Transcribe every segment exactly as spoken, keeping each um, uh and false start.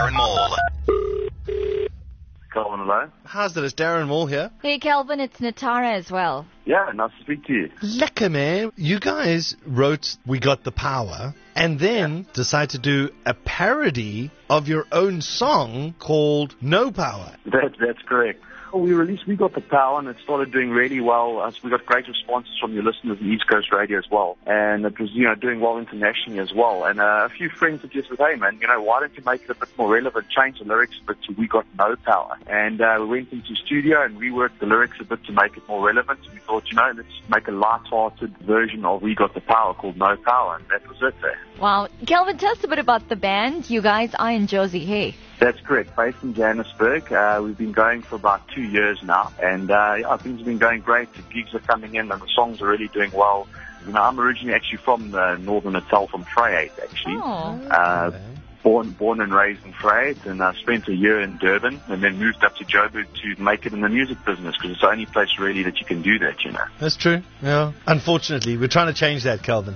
Darren Maul. Calvin, hello. How's it? It's Darren Maul here. Hey, Calvin, it's Natara as well. Yeah, nice to speak to you. Lekker, man. You guys wrote We Got the Power and then decided to do a parody of your own song called No Power. That, that's correct. Well, we released We Got the Power, and it started doing really well. Uh, so we got great responses from your listeners in East Coast radio as well. And it was, you know, doing well internationally as well. And uh, a few friends suggested, hey, man, you know, why don't you make it a bit more relevant, change the lyrics a bit to We Got No Power. And uh, we went into studio and reworked the lyrics a bit to make it more relevant. And we thought, you know, let's make a light-hearted version of We Got the Power called No Power. And that was it there. Wow. Calvin, tell us a bit about the band. You guys are in Josie, hey? That's correct. Based in Johannesburg. Uh, we've been going for about two years now. And, uh, yeah, things have been going great. The gigs are coming in and the songs are really doing well. You know, I'm originally actually from uh, Northern Natal, from Vryheid, actually. Oh. Uh, born, born and raised in Vryheid, and I spent a year in Durban and then moved up to Joburg to make it in the music business because it's the only place really that you can do that, you know. That's true. Yeah. Unfortunately, we're trying to change that, Calvin.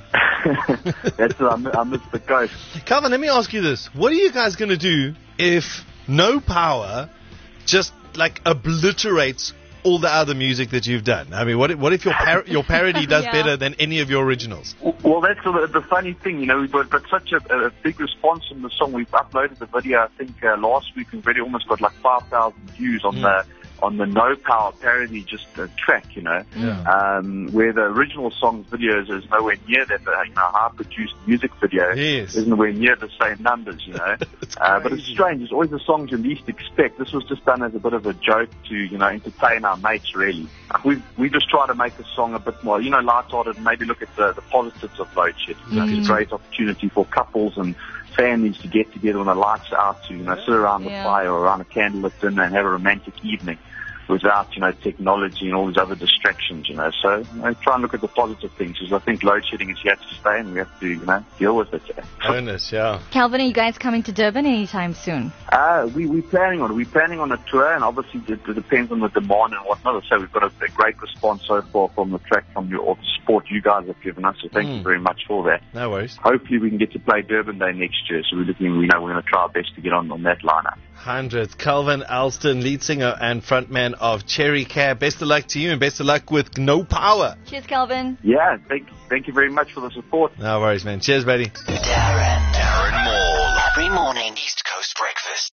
That's what I, mi- I missed the coast. Calvin, let me ask you this. What are you guys going to do if No Power just, like, obliterates all the other music that you've done? I mean, what if, what if your par- your parody does Yeah. better than any of your originals? Well, that's the, the funny thing, you know, we've got, got such a, a big response from the song. We've uploaded the video, I think, uh, last week. We've already almost got like five thousand views on Mm. the on the No Power parody just uh, track, you know, Yeah. um, where the original song's video is, is nowhere near that, uh, you know, high-produced music video Yes. is nowhere near the same numbers, you know. It's uh, but it's crazy. strange. It's always the songs you least expect. This was just done as a bit of a joke to, you know, entertain our mates, really. We we just try to make the song a bit more, you know, light-hearted and maybe look at the, the positives of load shedding. You know, it's a great opportunity for couples and families to get together when the lights are out to, you know, sit around the Yeah. fire or around a candlelit dinner and have a romantic evening without, you know, technology and all these other distractions, you know. So I try and look at the positive things because I think load shedding is here to stay and we have to, you know, deal with it. Bonus, yeah. Calvin, are you guys coming to Durban anytime soon? Uh, we, we're planning on it. We're planning on a tour, and obviously it, it depends on the demand and whatnot. So we've got a, a great response so far from the track, from your or the support you guys have given us. So thank Mm. you very much for that. No worries. Hopefully we can get to play Durban Day next year. So we're looking, we know we're going to try our best to get on on that lineup. Hundreds. Calvin Alston, lead singer and frontman of Cherry Cab. Best of luck to you and best of luck with No Power. Cheers, Calvin. Yeah, thank, thank you very much for the support. No worries, man. Cheers, buddy. Darren. Darren Maul. Every morning, East Coast breakfast.